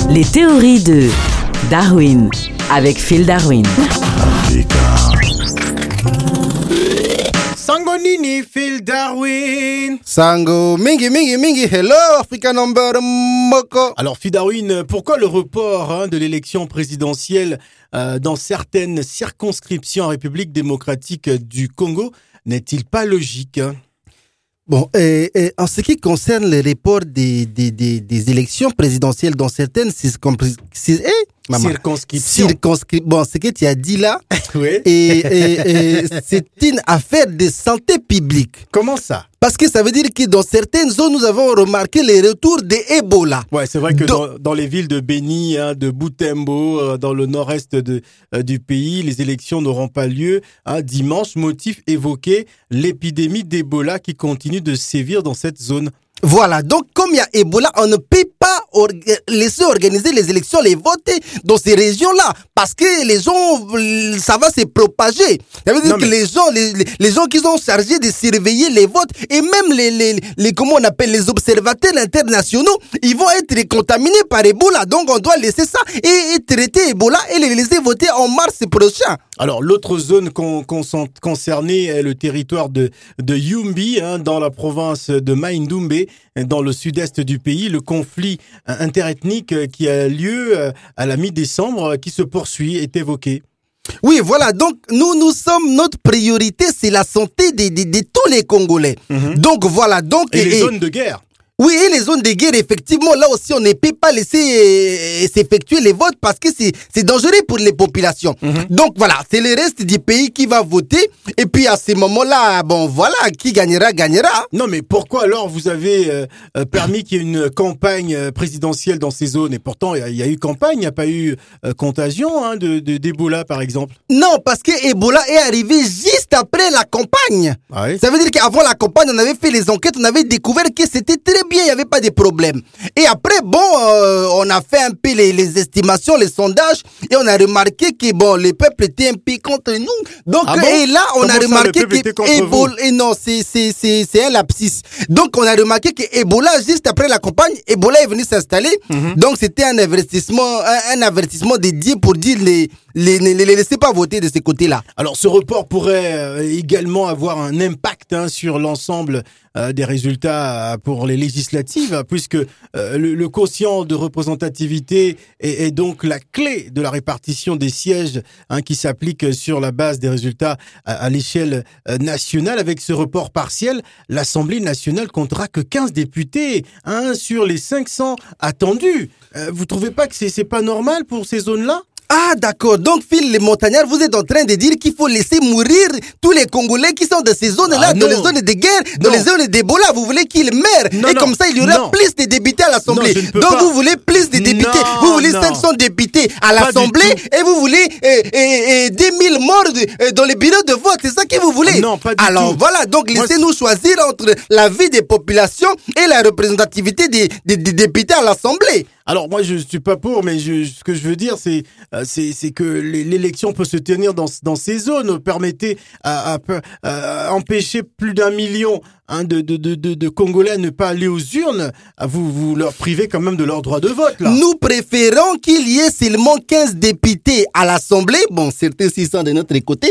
Les théories de Darwin avec Phil Darwin. Sango Nini, Phil Darwin. Sango, mingi, hello, Africa number moko. Alors, Phil Darwin, pourquoi le report de l'élection présidentielle dans certaines circonscriptions en République démocratique du Congo n'est-il pas logique? Bon, en ce qui concerne le report des élections présidentielles dans certaines circonscriptions. Bon, ce que tu as dit là, Oui. et c'est une affaire de santé publique. Comment ça? Parce que ça veut dire que dans certaines zones, nous avons remarqué le retour de Ebola. Ouais, c'est vrai que dans les villes de Beni, de Butembo, dans le nord-est du pays, les élections n'auront pas lieu dimanche. Motif évoqué, l'épidémie d'Ebola qui continue de sévir dans cette zone. Voilà, donc comme il y a Ebola, on ne peut pas laisser organiser les élections, les votes dans ces régions-là, parce que les gens, ça va se propager. Ça veut dire que les gens qui sont chargés de surveiller les votes, et même les comment on appelle, les observateurs internationaux, ils vont être contaminés par Ebola. Donc on doit laisser ça et traiter Ebola et les laisser voter en mars prochain. Alors, l'autre zone concernée est le territoire de Yumbi, dans la province de Maïndoumbe, dans le sud-est du pays. Le conflit interethnique qui a lieu à la mi-décembre, qui se poursuit, est évoqué. Oui, voilà. Donc, notre priorité, c'est la santé de tous les Congolais. Mm-hmm. Donc, voilà. Donc, et les zones de guerre. Oui, et les zones de guerre, effectivement, là aussi, on ne peut pas laisser s'effectuer les votes parce que c'est dangereux pour les populations. Mm-hmm. Donc, voilà, c'est le reste du pays qui va voter. Et puis, à ce moment-là, bon, voilà, qui gagnera. Non, mais pourquoi alors vous avez permis qu'il y ait une campagne présidentielle dans ces zones? Et pourtant, il y a eu campagne, il n'y a pas eu contagion d'Ebola, par exemple. Non, parce que Ebola est arrivé juste après la campagne. Ah oui? Ça veut dire qu'avant la campagne, on avait fait les enquêtes, on avait découvert que c'était très bien, il n'y avait pas de problème. Et après, bon, on a fait un peu les estimations, les sondages, et on a remarqué que, bon, le peuple était un peu contre nous. Donc, et là, on a remarqué que Ebola, et non, c'est un lapsus. Donc, on a remarqué que Ebola, juste après la campagne, Ebola est venu s'installer. Mm-hmm. Donc, c'était un avertissement dédié pour dire les laissez pas voter de ce côté-là. Alors, ce report pourrait également avoir un impact sur l'ensemble des résultats pour les législatives, puisque le quotient de représentativité est donc la clé de la répartition des sièges qui s'applique sur la base des résultats à l'échelle nationale. Avec ce report partiel, l'Assemblée nationale comptera que 15 députés sur les 500 attendus. Vous trouvez pas que c'est pas normal pour ces zones-là? Ah, d'accord. Donc, Phil, les montagnards, vous êtes en train de dire qu'il faut laisser mourir tous les Congolais qui sont dans ces zones-là, dans les zones de guerre, dans les zones d'Ebola. Vous voulez qu'ils meurent. Comme ça, il y aura plus de députés à l'Assemblée. Donc, vous voulez plus de députés. Vous voulez 500 députés à l'Assemblée et vous voulez 10 000 morts dans les bureaux de vote. C'est ça que vous voulez? Non, pas du tout. Alors, voilà. Donc, laissez-nous choisir entre la vie des populations et la représentativité des députés à l'Assemblée. Alors moi je suis pas pour, mais ce que je veux dire c'est que l'élection peut se tenir dans ces zones. Permettez à empêcher plus d'1 million de Congolais à ne pas aller aux urnes. Vous leur privez quand même de leur droit de vote là. Nous préférons qu'il y ait seulement 15 députés à l'Assemblée. Bon, certains 600 de notre côté.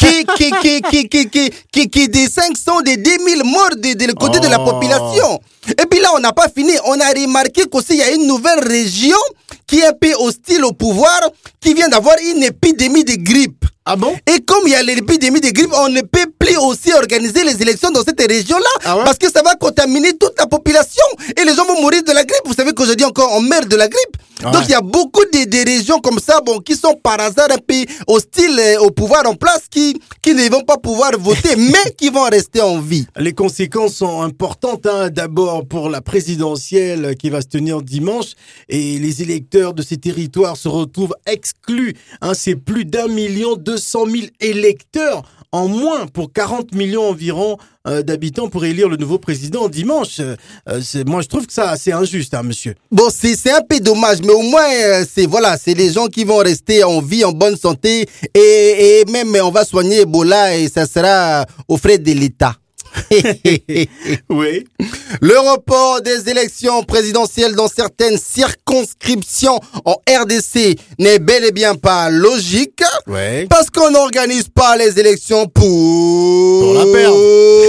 qui des 500, des 10 000 morts de côté de la population. Et puis là, on n'a pas fini. On a remarqué qu'aussi, il y a une nouvelle région qui est un peu hostile au pouvoir, qui vient d'avoir une épidémie de grippe. Ah bon? Et comme il y a l'épidémie de grippe, on ne peut plus aussi organiser les élections dans cette région-là, parce que ça va contaminer toute la population et les gens vont mourir de la grippe. Vous savez qu'aujourd'hui encore, on meurt de la grippe. Ouais. Donc il y a beaucoup de régions comme ça, qui sont par hasard un peu hostiles au pouvoir en place, qui ne vont pas pouvoir voter, mais qui vont rester en vie. Les conséquences sont importantes, d'abord pour la présidentielle qui va se tenir dimanche, et les électeurs de ces territoires se retrouvent exclus. C'est plus d'1 200 000 électeurs en moins pour 40 millions environ d'habitants pour élire le nouveau président dimanche. Moi, je trouve que ça, c'est injuste, monsieur. Bon, c'est un peu dommage, mais au moins, c'est les gens qui vont rester en vie, en bonne santé, et même on va soigner Ebola et ça sera aux frais de l'État. Oui. Le report des élections présidentielles dans certaines circonscriptions en RDC n'est bel et bien pas logique. Ouais. Parce qu'on n'organise pas les élections pour la perdre.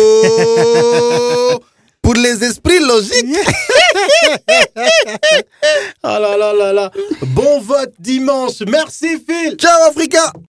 Pour les esprits logiques. Ah là là là là. Bon vote dimanche. Merci Phil. Ciao Africa.